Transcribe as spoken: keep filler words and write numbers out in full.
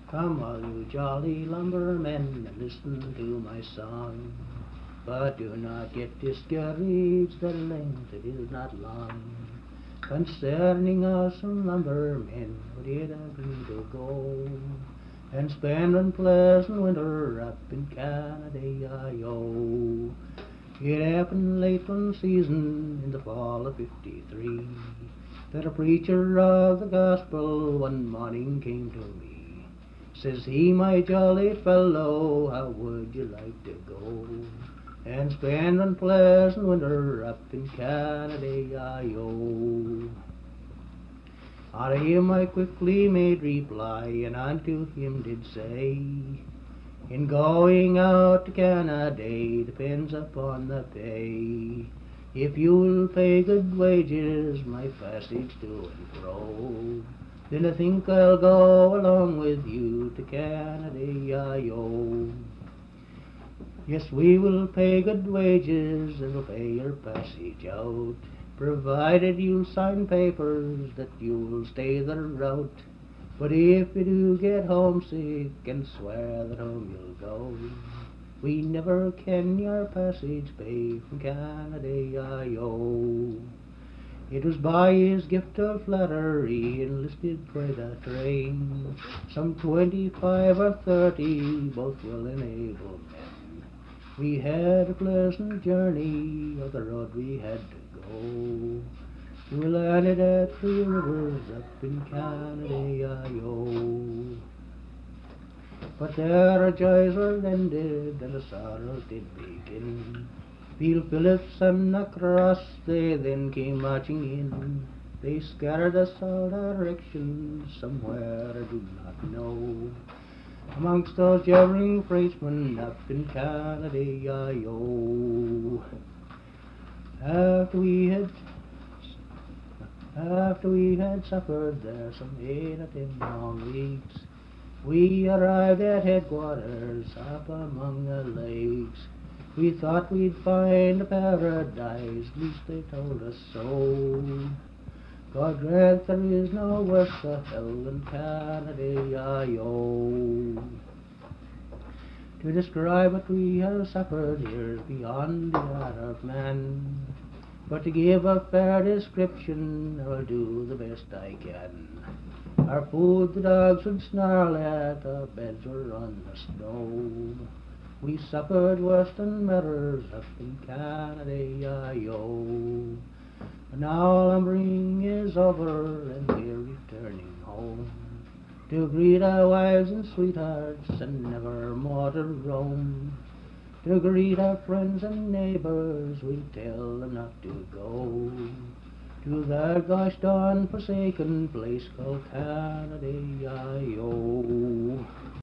Come all you jolly lumbermen and listen to my song. But do not get discouraged, the length it is not long. Concerning us some lumbermen who did agree to go and spend one pleasant winter up in Canada-I-O. It happened late one season in the fall of fifty-three that a preacher of the gospel one morning came to me. Says he, my jolly fellow, how would you like to go and spend one pleasant winter up in Canada-I-O? To him I quickly made reply, and unto him did say, in going out to Canada depends upon the pay. If you'll pay good wages, my passage to and fro, then I think I'll go along with you to Canada-I-O. Yes, we will pay good wages and we'll pay your passage out, provided you'll sign papers that you'll stay the route. But if you do get homesick and swear that home you'll go, we never can your passage pay from Canada-I-O. It was by his gift of flattery enlisted quite a train, some twenty-five or thirty, both well and able men. We had a pleasant journey of the road we had to go. We landed at Three Rivers up in Canada-I-O. But there our joys were ended and the sorrows did begin. Bill Phillips and Knockross, they then came marching in. They scattered us all directions, somewhere I do not know, amongst those jabbering Frenchmen up in Canada-I-O. After we had After we had suffered there some eight or ten long weeks, we arrived at headquarters up among the lakes. We thought we'd find a paradise, at least they told us so. God grant there is no worse a hell than Canada-I-O. To describe what we have suffered here is beyond the art of man, but to give a fair description, I will do the best I can. Our food the dogs would snarl at, our beds were on the snow. We suffered worse than murderers up in Canada-I-O. Now lumbering is over and we're returning home, to greet our wives and sweethearts and never more to roam. To greet our friends and neighbors, we tell them not to go to that gosh darn forsaken place called Canada-I-O.